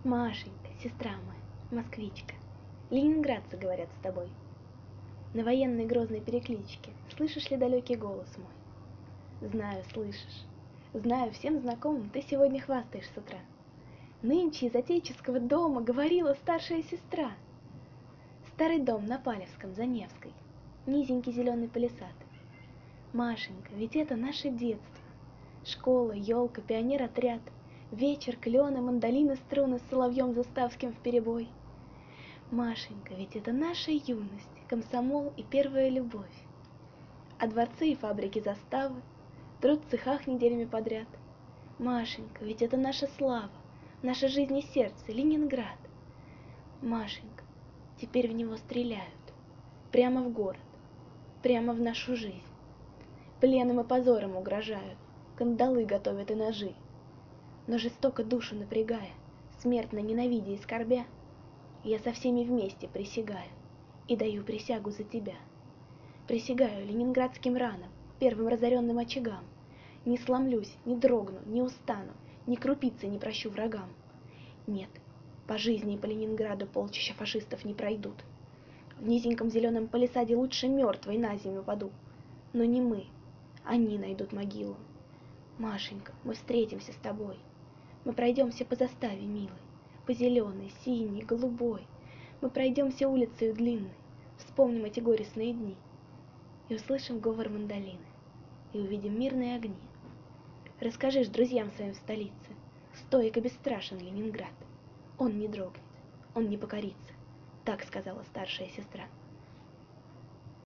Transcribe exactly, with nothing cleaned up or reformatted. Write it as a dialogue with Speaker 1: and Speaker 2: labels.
Speaker 1: Машенька, сестра моя, москвичка, ленинградцы говорят с тобой. На военной грозной перекличке слышишь ли далекий голос мой? Знаю, слышишь. Знаю, всем знакомым ты сегодня хвастаешь с утра. Нынче из отеческого дома говорила старшая сестра. Старый дом на Палевском, за Невской, низенький зеленый палисад. Машенька, ведь это наше детство. Школа, елка, пионер-отряд, вечер, клены, мандолины, струны с соловьем заставским вперебой. Машенька, ведь это наша юность, комсомол и первая любовь. А дворцы и фабрики заставы, труд в цехах неделями подряд. Машенька, ведь это наша слава, наша жизнь и сердце, Ленинград. Машенька, теперь в него стреляют, прямо в город, прямо в нашу жизнь. Пленом и позором угрожают, кандалы готовят и ножи. Но жестоко душу напрягая, смертно ненавидя и скорбя, я со всеми вместе присягаю и даю присягу за тебя. Присягаю ленинградским ранам, первым разоренным очагам. Не сломлюсь, не дрогну, не устану, ни крупицы не прощу врагам. Нет, по жизни и по Ленинграду полчища фашистов не пройдут. В низеньком зеленом палисаде лучше мертвой на зиму паду. Но не мы, они найдут могилу. Машенька, мы встретимся с тобой. Мы пройдемся по заставе, милой, по зеленой, синей, голубой. Мы пройдемся улицей длинной, вспомним эти горестные дни. И услышим говор мандолины, и увидим мирные огни. Расскажешь друзьям своим в столице, стоек и бесстрашен Ленинград. Он не дрогнет, он не покорится, так сказала старшая сестра.